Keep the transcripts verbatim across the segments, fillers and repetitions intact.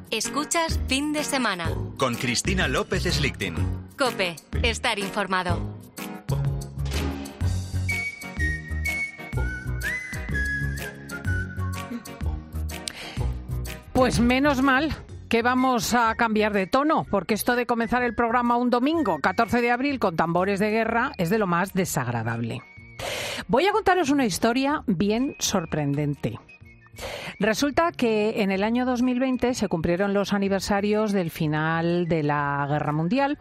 Escuchas Fin de Semana. Con Cristina López Slichting. COPE. Estar informado. Pues menos mal que vamos a cambiar de tono, porque esto de comenzar el programa un domingo, catorce de abril, con tambores de guerra, es de lo más desagradable. Voy a contaros una historia bien sorprendente. Resulta que en el año dos mil veinte se cumplieron los aniversarios del final de la Guerra Mundial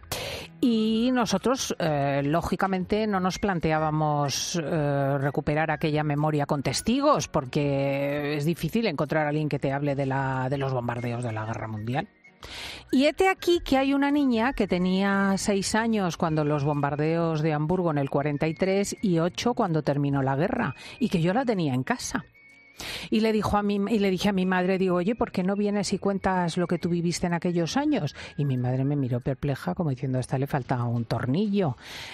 y nosotros, eh, lógicamente, no nos planteábamos eh, recuperar aquella memoria con testigos, porque es difícil encontrar a alguien que te hable de, la, de los bombardeos de la Guerra Mundial. Y hete aquí que hay una niña que tenía seis años cuando los bombardeos de Hamburgo en el cuarenta y tres y ocho cuando terminó la guerra, y que yo la tenía en casa. Y le dijo a mí, y le dije a mi madre, digo, oye, ¿por qué no vienes y cuentas lo que tú viviste en aquellos años? Y mi madre me miró perpleja, como diciendo, a esta le falta un tornillo.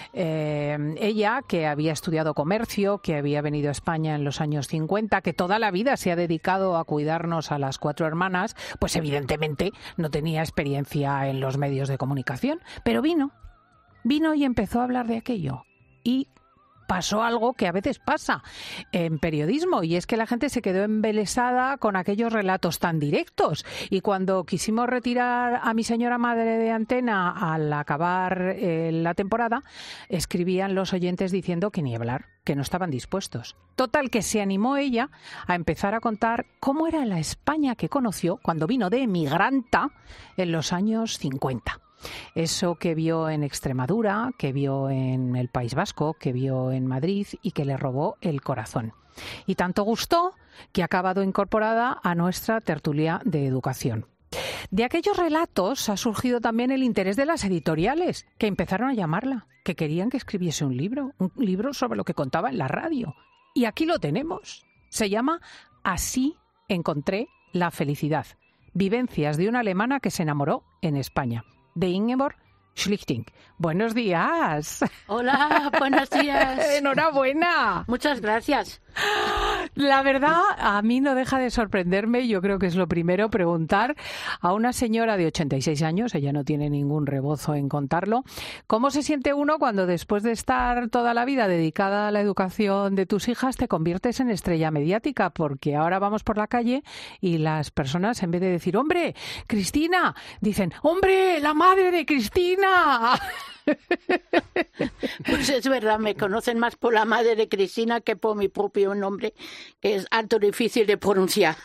Eh, ella, que había estudiado comercio, que había venido a España en los años cincuenta, que toda la vida se ha dedicado a cuidarnos a las cuatro hermanas, pues evidentemente no tenía experiencia en los medios de comunicación. Pero vino, vino y empezó a hablar de aquello. Y pasó algo que a veces pasa en periodismo, y es que la gente se quedó embelesada con aquellos relatos tan directos. Y cuando quisimos retirar a mi señora madre de antena al acabar eh, la temporada, escribían los oyentes diciendo que ni hablar, que no estaban dispuestos. Total, que se animó ella a empezar a contar cómo era la España que conoció cuando vino de emigranta en los años cincuenta. Eso que vio en Extremadura, que vio en el País Vasco, que vio en Madrid y que le robó el corazón. Y tanto gustó que ha acabado incorporada a nuestra tertulia de educación. De aquellos relatos ha surgido también el interés de las editoriales, que empezaron a llamarla, que querían que escribiese un libro, un libro sobre lo que contaba en la radio. Y aquí lo tenemos. Se llama Así encontré la felicidad. Vivencias de una alemana que se enamoró en España. De Ingeborg Slichting. Buenos días. Hola, buenos días. Enhorabuena. Muchas gracias. La verdad, a mí no deja de sorprenderme, yo creo que es lo primero, preguntar a una señora de ochenta y seis años, ella no tiene ningún rebozo en contarlo, ¿cómo se siente uno cuando después de estar toda la vida dedicada a la educación de tus hijas te conviertes en estrella mediática? Porque ahora vamos por la calle y las personas, en vez de decir, ¡hombre, Cristina!, dicen, ¡hombre, la madre de Cristina! Pues es verdad, me conocen más por la madre de Cristina que por mi propio nombre, que es alto difícil de pronunciar.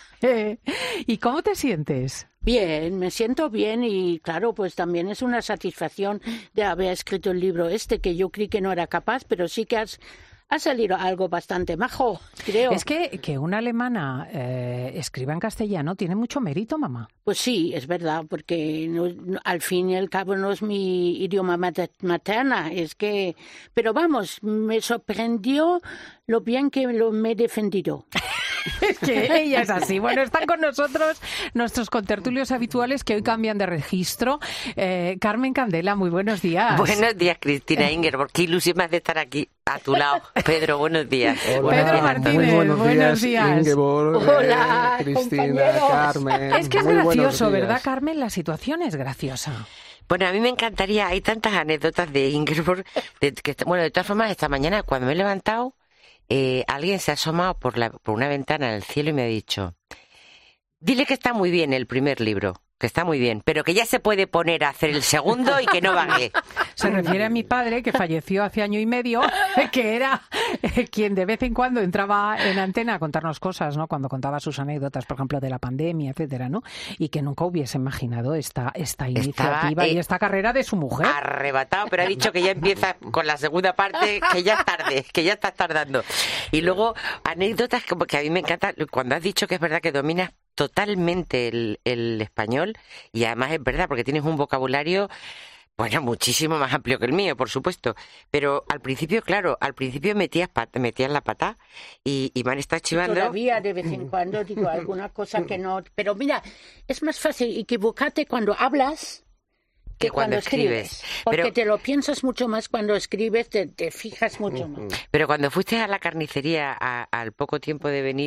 ¿Y cómo te sientes? Bien, me siento bien y claro, pues también es una satisfacción de haber escrito el libro este, que yo creí que no era capaz, pero sí que has... Ha salido algo bastante majo, creo. Es que, que una alemana eh, escriba en castellano tiene mucho mérito, mamá. Pues sí, es verdad, porque no, no, al fin y al cabo no es mi idioma materna, es que... Pero vamos, me sorprendió lo bien que lo, me he defendido. Es que ella es así. Bueno, están con nosotros nuestros contertulios habituales que hoy cambian de registro. Eh, Carmen Candela, muy buenos días. Buenos días, Cristina Ingeborg. Qué ilusión más de estar aquí a tu lado. Pedro, buenos días. Hola, Pedro Martínez, muy buenos, buenos días. días. Ingeborg, Hola, eh, Cristina, compañeros. Carmen. Es que es muy gracioso, ¿verdad, Carmen? La situación es graciosa. Bueno, a mí me encantaría, hay tantas anécdotas de Ingeborg, de, que, bueno, de todas formas, esta mañana cuando me he levantado, eh, alguien se ha asomado por, la, por una ventana en el cielo y me ha dicho, dile que está muy bien el primer libro, que está muy bien, pero que ya se puede poner a hacer el segundo y que no vague. Se refiere a mi padre, que falleció hace año y medio, que era quien de vez en cuando entraba en antena a contarnos cosas, ¿no? Cuando contaba sus anécdotas, por ejemplo, de la pandemia, etcétera, ¿no? Y que nunca hubiese imaginado esta, esta iniciativa Estaba, eh, y esta carrera de su mujer. Arrebatado, pero ha dicho que ya empieza con la segunda parte, que ya es tarde, que ya estás tardando. Y luego, anécdotas como que a mí me encanta, cuando has dicho que es verdad que dominas totalmente el, el español, y además es verdad, porque tienes un vocabulario, bueno, muchísimo más amplio que el mío, por supuesto, pero al principio, claro, al principio metías pat, metías la pata y, y me han estado chivando. Todavía de vez en cuando digo alguna cosa que no, pero mira, es más fácil equivocarte cuando hablas que, que cuando, cuando escribes, escribes. Porque pero, te lo piensas mucho más cuando escribes, te, te fijas mucho más. Pero cuando fuiste a la carnicería a, al poco tiempo de venir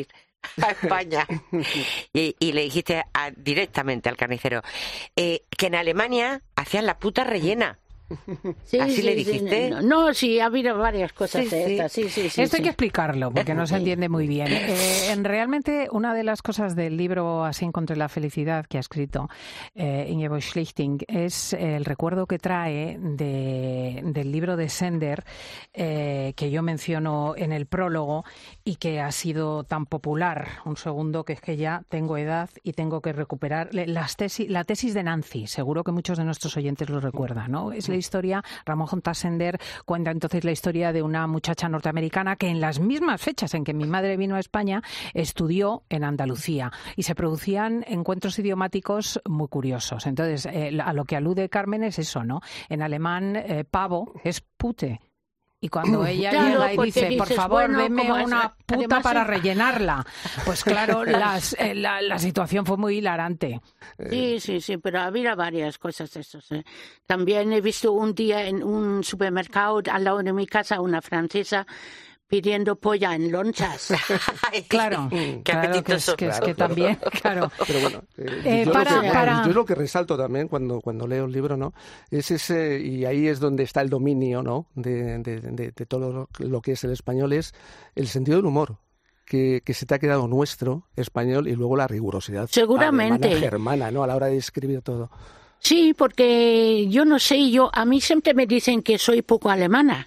a España. Y, y le dijiste a, directamente al carnicero eh, que en Alemania hacían la puta rellena. Sí, ¿Así sí, le dijiste? Sí, no, no, sí, ha habido varias cosas Sí, de sí. estas. Sí, sí, sí, Esto hay sí. que explicarlo porque no se entiende muy bien. Eh, en realmente, una de las cosas del libro Así encontré la felicidad que ha escrito eh, Ingeborg Schlichting es el recuerdo que trae de, del libro de Sender eh, que yo menciono en el prólogo y que ha sido tan popular. Un segundo, que es que ya tengo edad y tengo que recuperar las tesis, la tesis de Nancy. Seguro que muchos de nuestros oyentes lo recuerdan, ¿no? Es la historia, Ramón J. Sender cuenta entonces la historia de una muchacha norteamericana que en las mismas fechas en que mi madre vino a España estudió en Andalucía y se producían encuentros idiomáticos muy curiosos. Entonces, eh, a lo que alude Carmen es eso, ¿no? En alemán, eh, pavo es pute. Y cuando ella Claro, llega y porque dice, por dices, favor, bueno, denme como es- una puta además para es- rellenarla. Pues claro, las, eh, la, la situación fue muy hilarante. Sí, sí, sí, pero había varias cosas de esas. ¿eh? También he visto un día en un supermercado al lado de mi casa una francesa pidiendo polla en lonchas. Ay, Claro, qué claro que es apetitoso. que, es que también, claro. Pero bueno, eh, Eh, yo, para- lo que, para- yo lo que resalto también cuando, cuando leo el libro, ¿no? Es ese, y ahí es donde está el dominio, ¿no? De, de, de, de todo lo, lo que es el español, es el sentido del humor. Que, que se te ha quedado nuestro, español, y luego la rigurosidad Seguramente. alemana, germana, ¿no? A la hora de escribir todo. Sí, porque yo no sé, yo a mí siempre me dicen que soy poco alemana.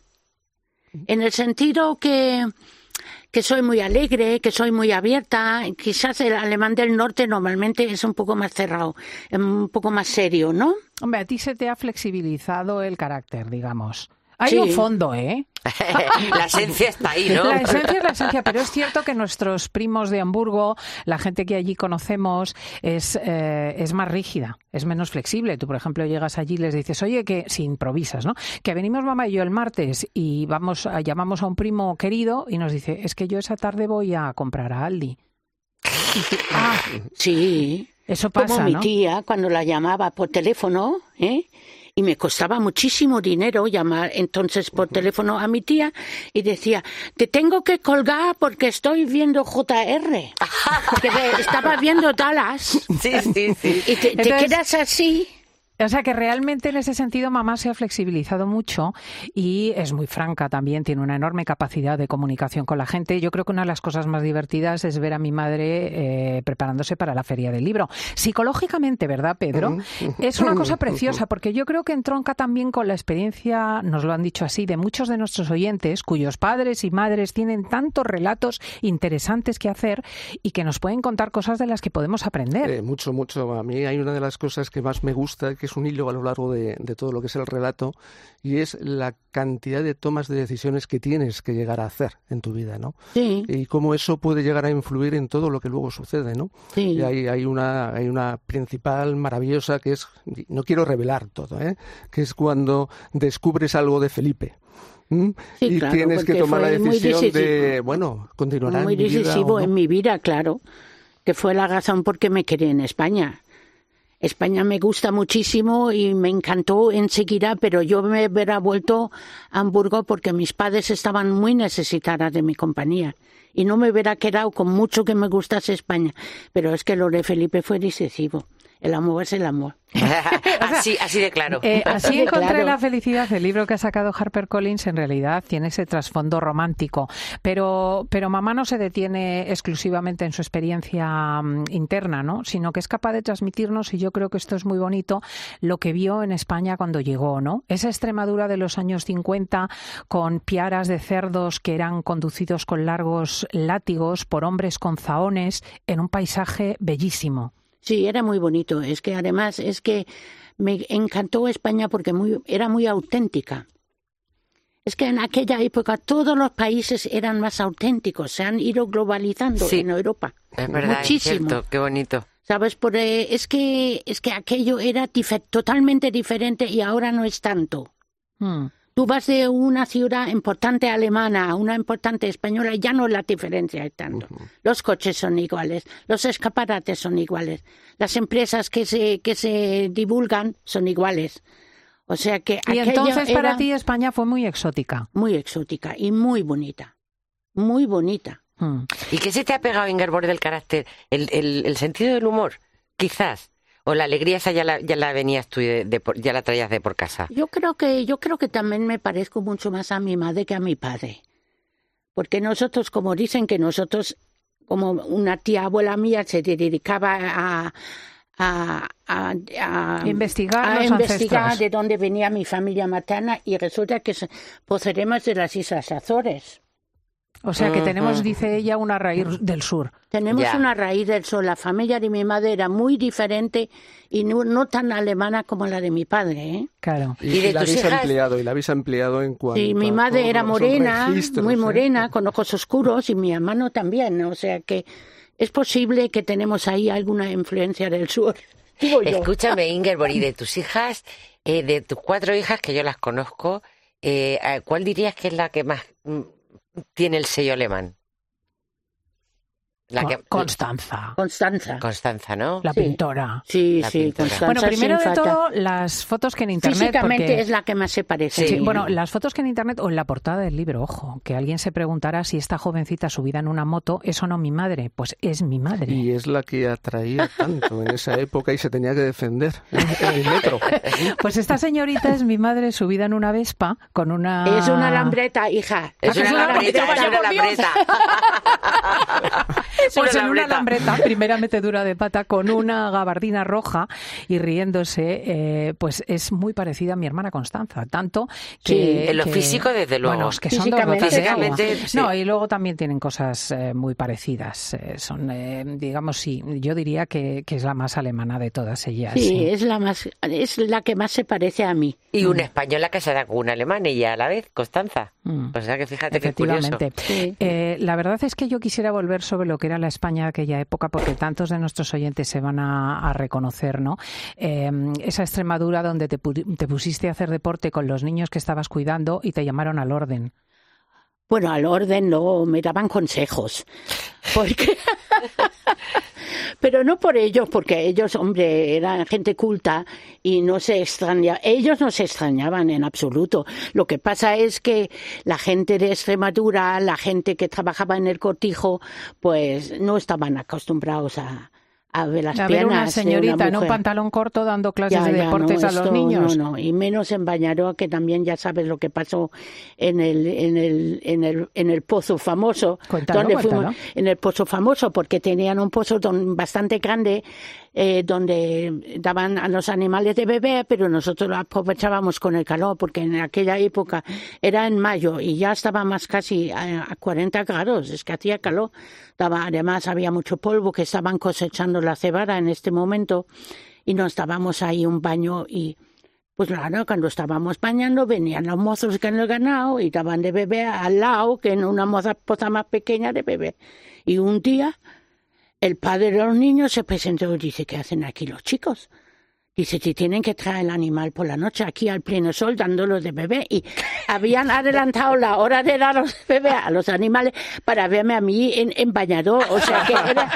En el sentido que, que soy muy alegre, que soy muy abierta. Quizás el alemán del norte normalmente es un poco más cerrado, un poco más serio, ¿no? Hombre, a ti se te ha flexibilizado el carácter, digamos. Hay Sí. un fondo, ¿eh? La esencia está ahí, ¿no? La esencia es la esencia, pero es cierto que nuestros primos de Hamburgo, la gente que allí conocemos, es, eh, es más rígida, es menos flexible. Tú, por ejemplo, llegas allí y les dices, oye, que si improvisas, ¿no? Que venimos mamá y yo el martes y vamos a, llamamos a un primo querido y nos dice, es que yo esa tarde voy a comprar a Aldi. Y tú, ah, Sí. eso pasa, Como mi ¿no? tía, cuando la llamaba por teléfono, ¿eh? Y me costaba muchísimo dinero llamar entonces por teléfono a mi tía y decía, te tengo que colgar porque estoy viendo J R. Porque ve- estaba viendo Dallas. Sí, sí, sí. Y te, te Entonces- quedas así. O sea que realmente en ese sentido mamá se ha flexibilizado mucho y es muy franca también, tiene una enorme capacidad de comunicación con la gente. Yo creo que una de las cosas más divertidas es ver a mi madre eh, preparándose para la Feria del Libro. Psicológicamente, ¿verdad, Pedro? Es una cosa preciosa porque yo creo que entronca también con la experiencia, nos lo han dicho así, de muchos de nuestros oyentes cuyos padres y madres tienen tantos relatos interesantes que hacer y que nos pueden contar cosas de las que podemos aprender. Eh, mucho, mucho. A mí hay una de las cosas que más me gusta, que es un hilo a lo largo de, de todo lo que es el relato, y es la cantidad de tomas de decisiones que tienes que llegar a hacer en tu vida, ¿no? Sí, Y cómo eso puede llegar a influir en todo lo que luego sucede, ¿no? sí. Y hay, hay una hay una principal maravillosa que es, no quiero revelar todo, ¿eh? Que es cuando descubres algo de Felipe. ¿m? Sí, y claro, tienes que porque tomar la fue muy decisión de, decisivo. bueno, continuará Muy en mi vida decisivo o no. en mi vida, claro. Que fue la razón por qué me quedé en España. España me gusta muchísimo y me encantó enseguida, pero yo me hubiera vuelto a Hamburgo porque mis padres estaban muy necesitadas de mi compañía y no me hubiera quedado con mucho que me gustase España. Pero es que lo de Felipe fue decisivo. El amor es el amor. así, así de claro. Eh, así encontré Claro. la felicidad. El libro que ha sacado HarperCollins en realidad tiene ese trasfondo romántico, pero pero mamá no se detiene exclusivamente en su experiencia mm, interna, ¿no? Sino que es capaz de transmitirnos, y yo creo que esto es muy bonito, lo que vio en España cuando llegó, ¿no? Esa Extremadura de los años cincuenta con piaras de cerdos que eran conducidos con largos látigos por hombres con zahones en un paisaje bellísimo. Sí, era muy bonito. Es que además es que me encantó España porque muy, era muy auténtica. Es que en aquella época todos los países eran más auténticos, se han ido globalizando Sí. en Europa. Es verdad, Muchísimo. es cierto, qué bonito. ¿Sabes? Por, eh, es que es que aquello era dife- totalmente diferente y ahora no es tanto. Mm. Tú vas de una ciudad importante alemana a una importante española y ya no la diferencia es tanto. Los coches son iguales, los escaparates son iguales, las empresas que se que se divulgan son iguales. O sea que Y aquello entonces para era ti España fue muy exótica. muy exótica y muy bonita, muy bonita. Mm. ¿Y qué se te ha pegado, Ingeborg, del carácter? ¿El, el, el sentido del humor? Quizás. ¿O la alegría esa ya la, ya la venías tú, de, de, ya la traías de por casa? Yo creo que yo creo que también me parezco mucho más a mi madre que a mi padre. Porque nosotros, como dicen que nosotros, como una tía abuela mía se dedicaba a, a, a, a investigar, a los investigar ancestros. de dónde venía mi familia materna y resulta que procedemos de las Islas Azores. O sea que Ujú. tenemos, dice ella, una raíz del sur. Tenemos Ya. una raíz del sur. La familia de mi madre era muy diferente y no, no tan alemana como la de mi padre, ¿eh? Claro. Y, ¿Y de y la tus habéis hijas? empleado, y la habéis empleado en cuanto Sí, mi a madre todo era lo que son morena, registros, muy ¿eh? morena, con ojos oscuros, y mi hermano también. O sea que es posible que tenemos ahí alguna influencia del sur. Digo yo. Escúchame, Ingeborg, y de tus hijas, eh, de tus cuatro hijas, que yo las conozco, eh, ¿cuál dirías que es la que más mm, tiene el sello alemán? La que, Constanza, Constanza. Constanza, ¿no? la Sí. pintora. Sí, La sí, pintora. Constanza. Bueno, primero sin de falta. todo, las fotos que en internet. Físicamente porque- es la que más se parece. Sí, bueno, las fotos que en internet o en la portada del libro, ojo, que alguien se preguntará si esta jovencita subida en una moto es o no mi madre. Pues es mi madre. Y es la que atraía tanto en esa época y se tenía que defender en el metro. Pues esta señorita es mi madre subida en una Vespa con una... Es una lambreta, hija. Es Ah, una es una lambreta, lambreta, es una por Dios. lambreta. Es Pues una en una lambreta. lambreta, primera metedura de pata, con una gabardina roja y riéndose, eh, pues es muy parecida a mi hermana Constanza. Tanto que... Sí, en lo que- físico, desde luego. Bueno, es que son dos Físicamente, gotas de físicamente, agua. sí. No, y luego también tienen cosas eh, muy parecidas. Eh, son, eh, digamos, sí, yo diría que, que es la más alemana de todas ellas. Sí, sí. es la más, es la que más se parece a mí. Y una española casada con una alemana y a la vez, Constanza. Mm. O sea que fíjate qué curioso. Efectivamente. Sí. Eh, la verdad es que yo quisiera volver sobre lo que era la España de aquella época, porque tantos de nuestros oyentes se van a, a reconocer, ¿no? Eh, esa Extremadura donde te, pu- te pusiste a hacer deporte con los niños que estabas cuidando y te llamaron al orden. Bueno, al orden no, me daban consejos. Porque... Pero no por ellos, porque ellos, hombre, eran gente culta y no se extrañaban. Ellos no se extrañaban en absoluto. Lo que pasa es que la gente de Extremadura, la gente que trabajaba en el cortijo, pues no estaban acostumbrados a, a ver las A ver piernas una señorita de una en un mujer. pantalón corto dando clases Ya, de ya, deportes no, a los esto, niños. No, no, y menos en Bañaroa, que también ya sabes lo que pasó en el, en el, en el, en el pozo famoso. Cuéntalo, donde cuéntalo. fuimos, en el pozo famoso, porque tenían un pozo don- bastante grande eh, donde daban a los animales de beber, pero nosotros lo aprovechábamos con el calor, porque en aquella época era en mayo y ya estaba más casi a, a cuarenta grados, es que hacía calor. Daba, además había mucho polvo, que estaban cosechando la cebada en este momento y nos dábamos ahí un baño y pues claro, cuando estábamos bañando venían los mozos que han ganado y daban de beber al lado, que en una moza, poza más pequeña de beber. Y un día el padre de los niños se presentó y dice, ¿qué hacen aquí los chicos? Dice, si tienen que traer el animal por la noche aquí al pleno sol dándolos de beber. Y habían adelantado la hora de darlos de beber a los animales para verme a mí en, en bañador. O sea que era...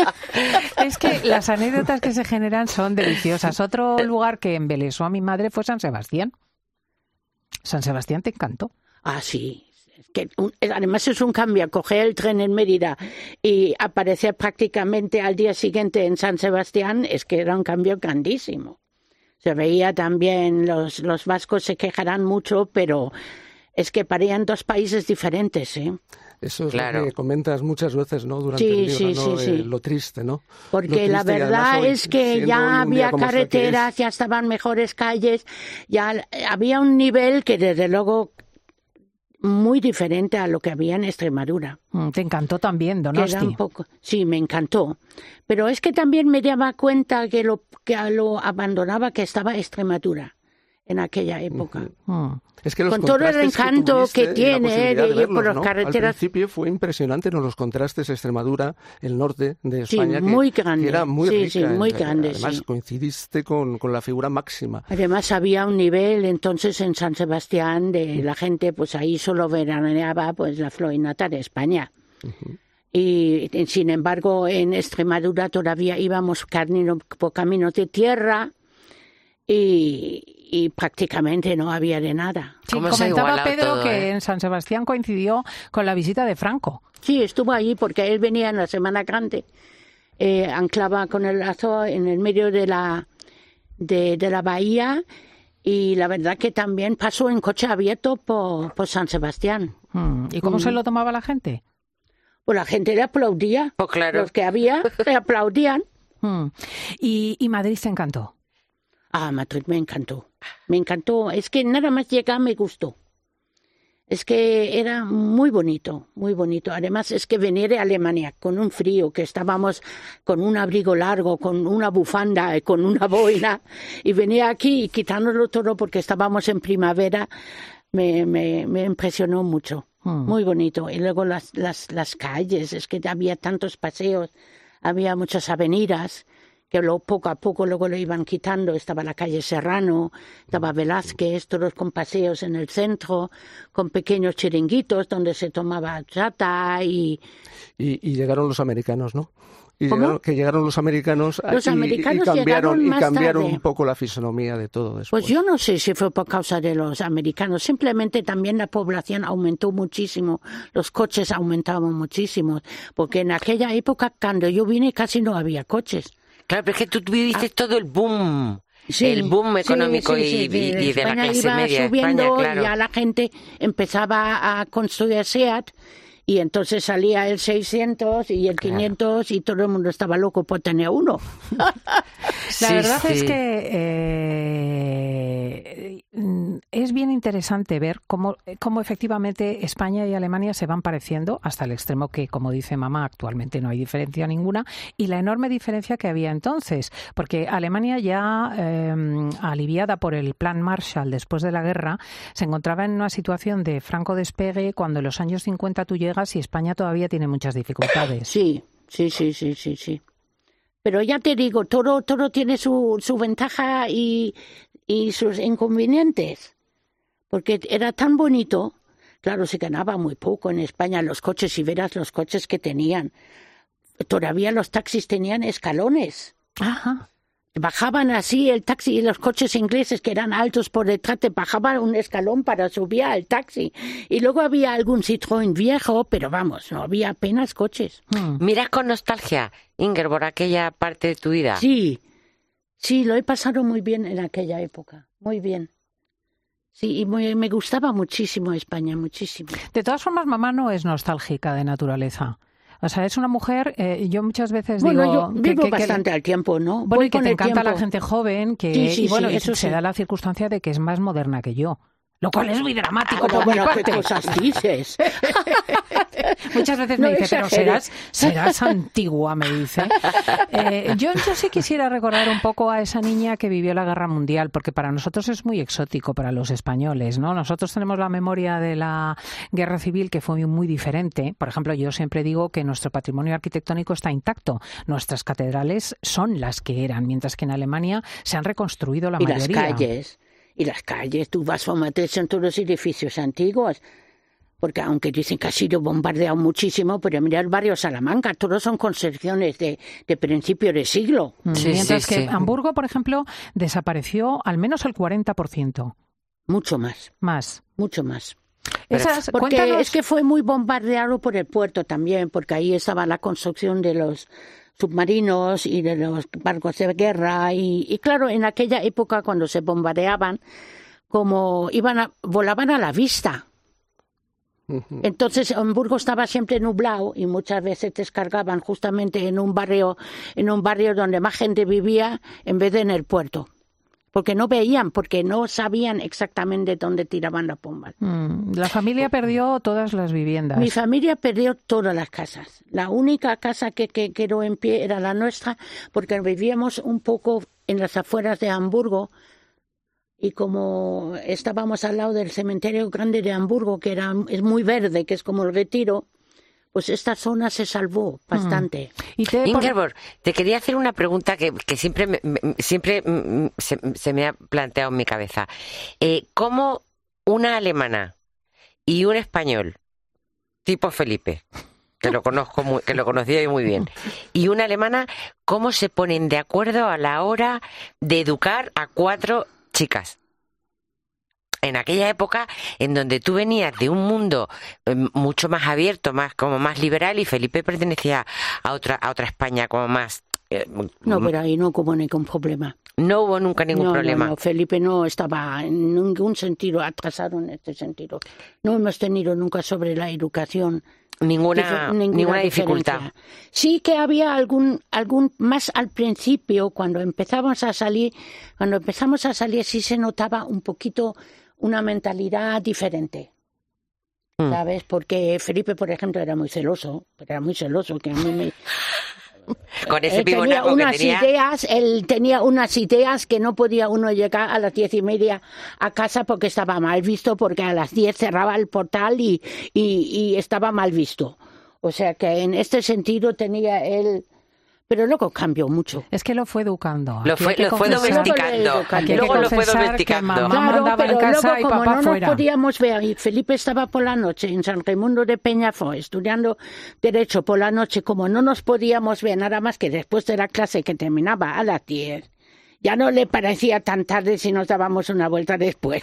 Es que las anécdotas que se generan son deliciosas. Otro lugar que embelesó a mi madre fue San Sebastián. San Sebastián te encantó. Ah, sí. Es que un- además es un cambio, coger el tren en Mérida y aparecer prácticamente al día siguiente en San Sebastián, es que era un cambio grandísimo. Se veía también, los, los vascos se quejarán mucho, pero es que parecían dos países diferentes, ¿eh? Eso es Claro. lo que comentas muchas veces, ¿no? Durante Sí, el libro, sí, ¿no? sí, sí. Eh, lo triste, ¿no? Lo Porque triste, la y además verdad hoy, es que siendo ya hoy un día había como este que carreteras, es, ya estaban mejores calles, ya había un nivel que desde luego muy diferente a lo que había en Extremadura. Mm, Te encantó también, Que era Donosti. un poco, sí, me encantó. Pero es que también me daba cuenta que lo, que a lo abandonaba que estaba Extremadura en aquella época. Mm. Es que los Con todo el contrastes encanto tuviste que y la tiene, posibilidad eh, de ir verlos, por las ¿no? carreteras. Al principio fue impresionante, ¿no? Los contrastes Extremadura, el norte de Sí, España, que, muy grande. que era muy Sí, rica. sí, muy en- grande, Además, sí. coincidiste con, con la figura máxima. Además había un nivel entonces en San Sebastián de la gente, pues ahí solo veraneaba pues la florinata de España. Y eh, sin embargo en Extremadura todavía íbamos camino, por caminos de tierra y, y prácticamente no había de nada. Sí, ¿Cómo se ha comentaba igualado Pedro todo, que eh? en San Sebastián coincidió con la visita de Franco. Sí, estuvo allí porque él venía en la Semana Grande, eh, anclaba con el lazo en el medio de la, de, de la bahía y la verdad que también pasó en coche abierto por, por San Sebastián. Mm. ¿Y cómo Mm. se lo tomaba la gente? Pues la gente le aplaudía, Pues claro. los que había le aplaudían. Mm. Y, y Madrid se encantó. Ah, Madrid me encantó, me encantó. Es que nada más llegar me gustó. Es que era muy bonito, muy bonito. Además es que venir de Alemania con un frío, que estábamos con un abrigo largo, con una bufanda, con una boina, y venir aquí y quitárnoslo todo porque estábamos en primavera, me, me, me impresionó mucho. Mm. Muy bonito. Y luego las, las, las calles, es que había tantos paseos, había muchas avenidas, que lo, poco a poco luego lo iban quitando. Estaba la calle Serrano, estaba Velázquez, todos con paseos en el centro, con pequeños chiringuitos donde se tomaba chata y... Y, y llegaron los americanos, ¿no? Y ¿Cómo? llegaron, que llegaron los americanos, Los y, americanos y cambiaron, llegaron y más cambiaron tarde. un poco la fisonomía de todo después. Pues yo no sé si fue por causa de los americanos, simplemente también la población aumentó muchísimo, los coches aumentaban muchísimo, porque en aquella época cuando yo vine casi no había coches. Claro, pero es que tú viviste todo el boom, Sí, el boom sí, económico sí, y, sí, y- y de la España clase iba media de subiendo España, claro. y ya la gente empezaba a construir SEAT y entonces salía el seiscientos y el quinientos y todo el mundo estaba loco por tener uno. La Sí, verdad es sí. que eh, mm, es bien interesante ver cómo, cómo efectivamente España y Alemania se van pareciendo hasta el extremo que, como dice mamá, actualmente no hay diferencia ninguna, y la enorme diferencia que había entonces, porque Alemania ya eh, aliviada por el Plan Marshall después de la guerra, se encontraba en una situación de franco despegue cuando en los años cincuenta tú llegas y España todavía tiene muchas dificultades. Sí, sí, sí, sí, sí, sí. Pero ya te digo, todo, todo tiene su, su ventaja y, y sus inconvenientes. Porque era tan bonito, claro, se ganaba muy poco en España los coches, si verás los coches que tenían. Todavía los taxis tenían escalones. Ajá. Bajaban así el taxi y los coches ingleses que eran altos por detrás, te bajaban un escalón para subir al taxi. Y luego había algún Citroën viejo, pero vamos, no había apenas coches. Mm. Miras con nostalgia, Inger, por aquella parte de tu vida. Sí, sí, lo he pasado muy bien en aquella época, muy bien. Sí, y muy- me gustaba muchísimo España, muchísimo. De todas formas, mamá no es nostálgica de naturaleza. O sea, es una mujer, eh, yo muchas veces Bueno, digo... yo vivo que, que- bastante al tiempo, ¿no? Bueno, Voy y que con te el encanta la tiempo. gente joven, que Sí, sí, y bueno, sí, y eso se sí. da la circunstancia de que es más moderna que yo. Lo cual es muy dramático Bueno, por mi bueno, ¿qué parte. cosas dices? Muchas veces No me dice, pero exageres. serás, serás antigua, me dice. Eh, yo, yo sí quisiera recordar un poco a esa niña que vivió la Guerra Mundial, porque para nosotros es muy exótico, para los españoles, ¿no? Nosotros tenemos la memoria de la Guerra Civil, que fue muy diferente. Por ejemplo, yo siempre digo que nuestro patrimonio arquitectónico está intacto. Nuestras catedrales son las que eran, mientras que en Alemania se han reconstruido la Y las mayoría. calles, y las calles, tú vas por Madrid, son todos edificios antiguos. Porque aunque dicen que ha sido bombardeado muchísimo, pero mira el barrio Salamanca, todos son construcciones de, de principio de siglo. Mm, Sí, mientras sí, que sí. Hamburgo, por ejemplo, desapareció al menos el cuarenta por ciento Mucho más, más. mucho más. Pero- Esas, Porque cuéntanos- es que fue muy bombardeado por el puerto también, porque ahí estaba la construcción de los submarinos y de los barcos de guerra. Y, y claro, en aquella época cuando se bombardeaban, como iban a, volaban a la vista. Ujú. Entonces Hamburgo estaba siempre nublado y muchas veces descargaban justamente en un barrio, en un barrio donde más gente vivía en vez de en el puerto. Porque no veían, porque no sabían exactamente dónde tiraban las bombas. Mm, la familia perdió todas las viviendas. Mi familia perdió todas las casas. La única casa que, que quedó en pie era la nuestra, porque vivíamos un poco en las afueras de Hamburgo. Y como estábamos al lado del cementerio grande de Hamburgo, que era, es muy verde, que es como el Retiro, pues esta zona se salvó bastante. Y te- por- Ingeborg, te quería hacer una pregunta que, que siempre, me, me- siempre mm, se, se me ha planteado en mi cabeza. Eh, ¿Cómo una alemana y un español, tipo Felipe, que lo conozco muy, que lo conocía yo muy bien, y una alemana, ¿cómo se ponen de acuerdo a la hora de educar a cuatro chicas? En aquella época en donde tú venías de un mundo eh, mucho más abierto, más como más liberal, y Felipe pertenecía a otra a otra España como más... Eh, no, pero ahí no hubo ningún problema. No hubo nunca ningún no, problema. No, no, Felipe no estaba en ningún sentido atrasado en este sentido. No hemos tenido nunca sobre la educación ninguna ninguna, ninguna dificultad. Sí que había algún algún más al principio, cuando empezamos a salir, cuando empezamos a salir sí se notaba un poquito una mentalidad diferente. Mm. ¿Sabes? Porque Felipe, por ejemplo, era muy celoso, era muy celoso, que a mí me... Con ese él tenía unas que tenía... ideas, él tenía unas ideas que no podía uno llegar a las diez y media a casa porque estaba mal visto, porque a las diez cerraba el portal y, y, y estaba mal visto. O sea que en este sentido tenía él... Pero luego cambió mucho. Es que lo fue educando. Lo fue, lo fue domesticando. Luego lo fue domesticando. Claro, pero luego como no fuera. nos podíamos ver, y Felipe estaba por la noche en San Raimundo de Peñafort estudiando Derecho por la noche, como no nos podíamos ver nada más que después de la clase que terminaba a las diez, ya no le parecía tan tarde si nos dábamos una vuelta después.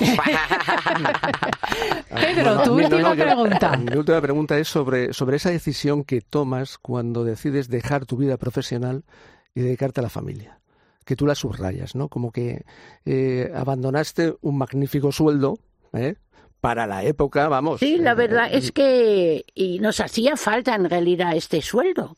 Pedro, tu bueno, última no, no, pregunta. Mi última pregunta es sobre, sobre esa decisión que tomas cuando decides dejar tu vida profesional y dedicarte a la familia. Que tú la subrayas, ¿no? Como que eh, abandonaste un magnífico sueldo, ¿eh? Para la época, vamos. Sí, la eh, verdad eh, es que y nos hacía falta en realidad este sueldo.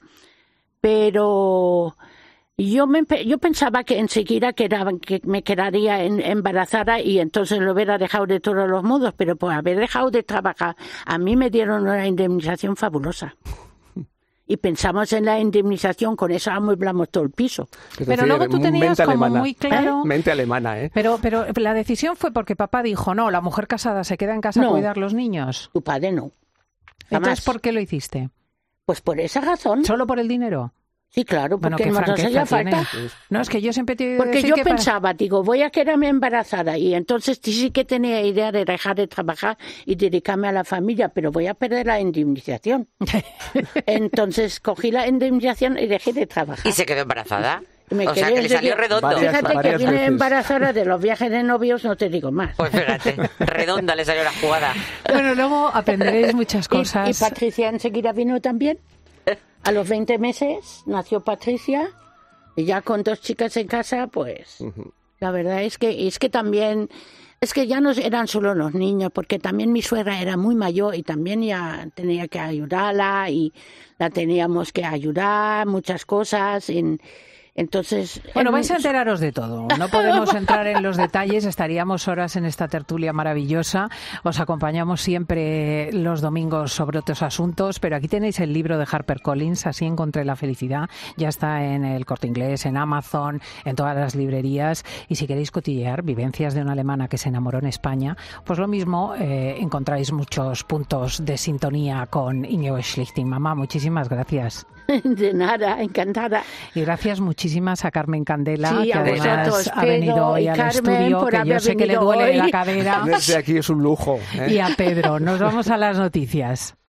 Pero... Yo me, yo pensaba que enseguida quedaba, que me quedaría en, embarazada y entonces lo hubiera dejado de todos los modos, pero por haber dejado de trabajar, a mí me dieron una indemnización fabulosa. Y pensamos en la indemnización, con eso amueblamos todo el piso. Es pero decir, luego tú tenías como alemana. muy claro... ¿Eh? Mente alemana, ¿eh? Pero, pero la decisión fue porque papá dijo, no, la mujer casada se queda en casa no, a cuidar los niños. Tu padre no. Jamás. Entonces, ¿por qué lo hiciste? Pues por esa razón. ¿Solo por el dinero? Sí, claro, porque bueno, nos hacía falta. No, es que yo siempre te Porque decir yo que pensaba, para... digo, voy a quedarme embarazada y entonces sí que tenía idea de dejar de trabajar y dedicarme a la familia, pero voy a perder la indemnización. Entonces cogí la indemnización y dejé de trabajar. ¿Y se quedó embarazada? Me o sea, que le salió redondo. Varias, Fíjate varias que vine veces. embarazada de los viajes de novios, no te digo más. Pues fíjate, redonda le salió la jugada. Bueno, luego aprenderéis muchas cosas. Y, y Patricia enseguida vino también. A los veinte meses nació Patricia y ya con dos chicas en casa, pues uh-huh. La verdad es que es que también es que ya no eran solo los niños, porque también mi suegra era muy mayor y también ya tenía que ayudarla y la teníamos que ayudar muchas cosas en Entonces, bueno, en... vais a enteraros de todo. No podemos entrar en los detalles, estaríamos horas en esta tertulia maravillosa. Os acompañamos siempre los domingos sobre otros asuntos, pero aquí tenéis el libro de HarperCollins, Así encontré la felicidad. Ya está en el Corte Inglés, en Amazon, en todas las librerías. Y si queréis cotillear vivencias de una alemana que se enamoró en España, pues lo mismo, eh, encontráis muchos puntos de sintonía con Ingeborg Schlichting. Mamá, muchísimas gracias. De nada, encantada. Y gracias muchísimas a Carmen Candela, sí, que además vosotros, ha venido hoy al Carmen, estudio, que yo sé que le duele hoy. la cadera. Desde aquí es un lujo, ¿eh? Y a Pedro. Nos vamos a las noticias.